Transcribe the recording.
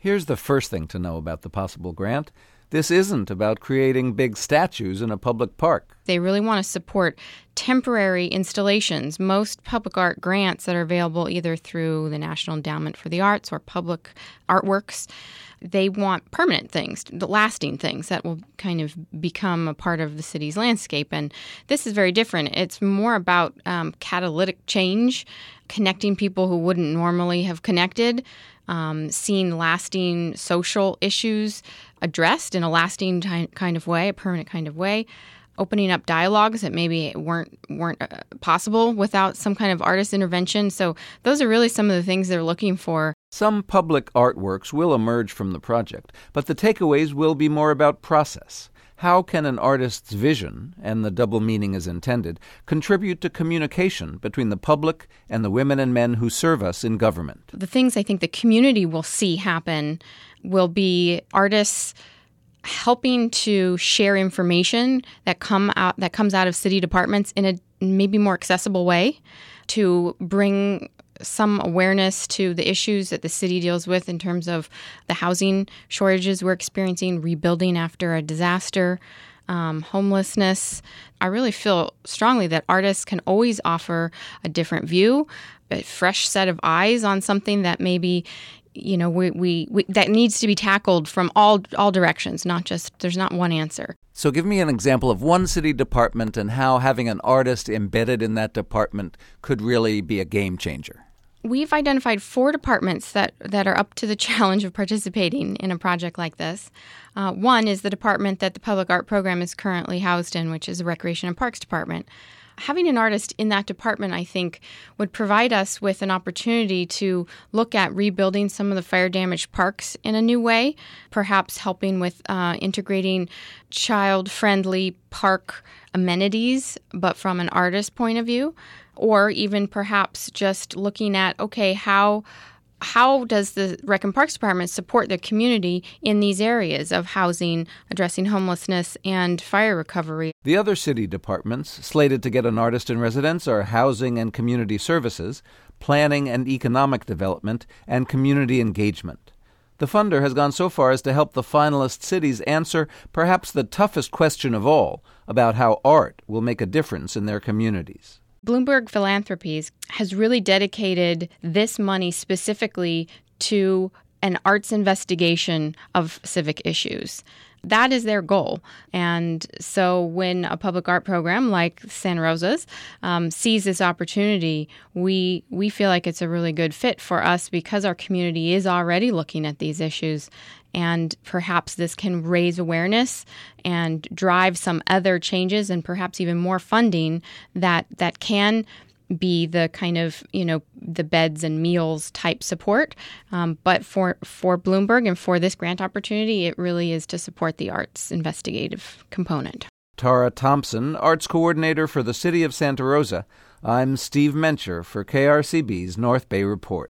Here's the first thing to know about the possible grant. This isn't about creating big statues in a public park. They really want to support temporary installations. Most public art grants that are available either through the National Endowment for the Arts or public artworks, they want permanent things, the lasting things that will kind of become a part of the city's landscape. And this is very different. It's more about catalytic change, connecting people who wouldn't normally have connected, seeing lasting social issues addressed in a lasting kind of way, a permanent kind of way, opening up dialogues that maybe weren't possible without some kind of artist intervention. So those are really some of the things they're looking for. Some public artworks will emerge from the project, but the takeaways will be more about process. How can an artist's vision, and the double meaning is intended, contribute to communication between the public and the women and men who serve us in government? The things I think the community will see happen will be artists helping to share information that comes out of city departments in a maybe more accessible way, to bring some awareness to the issues that the city deals with in terms of the housing shortages we're experiencing, rebuilding after a disaster, homelessness. I really feel strongly that artists can always offer a different view, a fresh set of eyes on something that maybe we that needs to be tackled from all directions, there's not one answer. So give me an example of one city department and how having an artist embedded in that department could really be a game changer. We've identified 4 departments that are up to the challenge of participating in a project like this. One is the department that the public art program is currently housed in, which is the Recreation and Parks Department. Having an artist in that department, I think, would provide us with an opportunity to look at rebuilding some of the fire-damaged parks in a new way, perhaps helping with integrating child-friendly park amenities, but from an artist's point of view, or even perhaps just looking at, okay, how does the Rec and Parks Department support the community in these areas of housing, addressing homelessness, and fire recovery? The other city departments slated to get an artist in residence are Housing and Community Services, Planning and Economic Development, and Community Engagement. The funder has gone so far as to help the finalist cities answer perhaps the toughest question of all about how art will make a difference in their communities. Bloomberg Philanthropies has really dedicated this money specifically to an arts investigation of civic issues. That is their goal. And so when a public art program like Santa Rosa's sees this opportunity, we feel like it's a really good fit for us because our community is already looking at these issues. And perhaps this can raise awareness and drive some other changes and perhaps even more funding that can be the kind of, the beds and meals type support. But for Bloomberg and for this grant opportunity, it really is to support the arts investigative component. Tara Thompson, Arts Coordinator for the City of Santa Rosa. I'm Steve Mencher for KRCB's North Bay Report.